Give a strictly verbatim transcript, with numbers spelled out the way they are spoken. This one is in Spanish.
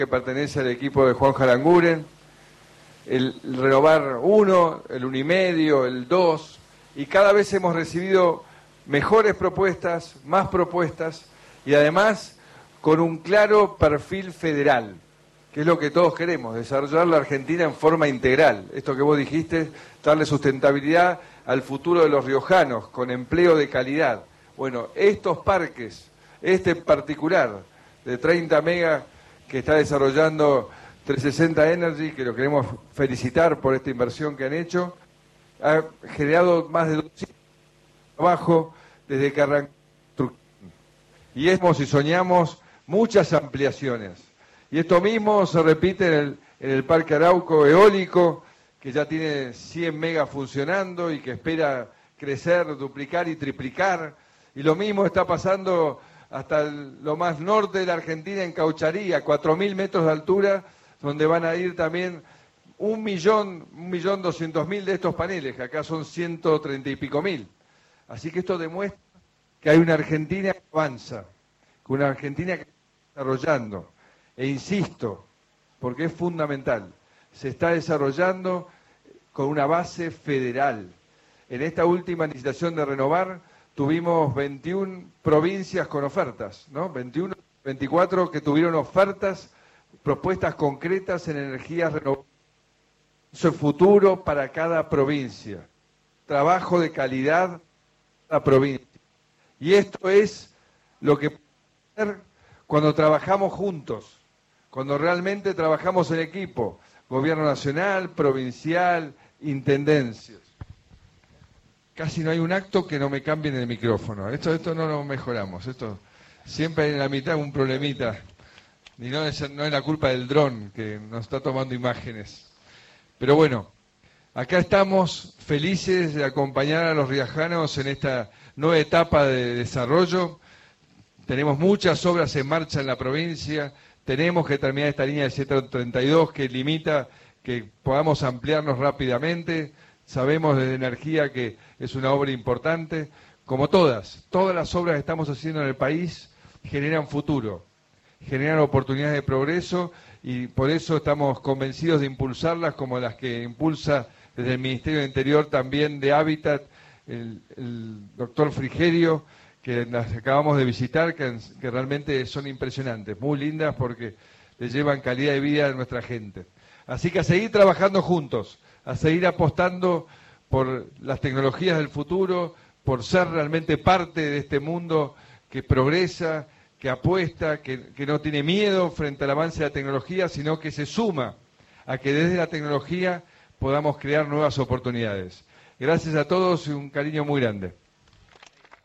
que pertenece al equipo de Juan Jaranguren, el, el Renovar uno, el uno y medio, el dos, y cada vez hemos recibido mejores propuestas, más propuestas, y además con un claro perfil federal, que es lo que todos queremos, desarrollar la Argentina en forma integral. Esto que vos dijiste, darle sustentabilidad al futuro de los riojanos, con empleo de calidad. Bueno, estos parques, este en particular, de treinta megas que está desarrollando trescientos sesenta Energy, que lo queremos felicitar por esta inversión que han hecho, ha generado más de doscientos trabajos desde que arrancó. Y hemos y soñamos muchas ampliaciones. Y esto mismo se repite en el, en el Parque Arauco eólico, que ya tiene cien megas funcionando y que espera crecer, duplicar y triplicar. Y lo mismo está pasando hasta el, lo más norte de la Argentina, en Caucharí, cuatro mil metros de altura, donde van a ir también un millón, un millón doscientos mil de estos paneles, que acá son ciento treinta y pico mil. Así que esto demuestra que hay una Argentina que avanza, que una Argentina que está desarrollando. E insisto, porque es fundamental, se está desarrollando con una base federal. En esta última licitación de Renovar tuvimos veintiuna provincias con ofertas, ¿no? veintiuno, veinticuatro que tuvieron ofertas, propuestas concretas en energías renovables. Eso es futuro para cada provincia. Trabajo de calidad para la provincia. Y esto es lo que podemos hacer cuando trabajamos juntos, cuando realmente trabajamos en equipo, gobierno nacional, provincial, intendencias. Casi no hay un acto que no me cambien el micrófono. Esto, esto no lo mejoramos. Esto siempre hay en la mitad un problemita. Y no es, no es la culpa del dron que nos está tomando imágenes. Pero bueno, acá estamos felices de acompañar a los riojanos en esta nueva etapa de desarrollo. Tenemos muchas obras en marcha en la provincia. Tenemos que terminar esta línea de ciento treinta y dos que limita que podamos ampliarnos rápidamente. Sabemos desde energía que es una obra importante. Como todas, todas las obras que estamos haciendo en el país generan futuro, generan oportunidades de progreso y por eso estamos convencidos de impulsarlas, como las que impulsa desde el Ministerio del Interior también de Hábitat el, el doctor Frigerio, que las acabamos de visitar, que, que realmente son impresionantes, muy lindas porque le llevan calidad de vida a nuestra gente. Así que a seguir trabajando juntos, a seguir apostando por las tecnologías del futuro, por ser realmente parte de este mundo que progresa, que apuesta, que, que no tiene miedo frente al avance de la tecnología, sino que se suma a que desde la tecnología podamos crear nuevas oportunidades. Gracias a todos y un cariño muy grande.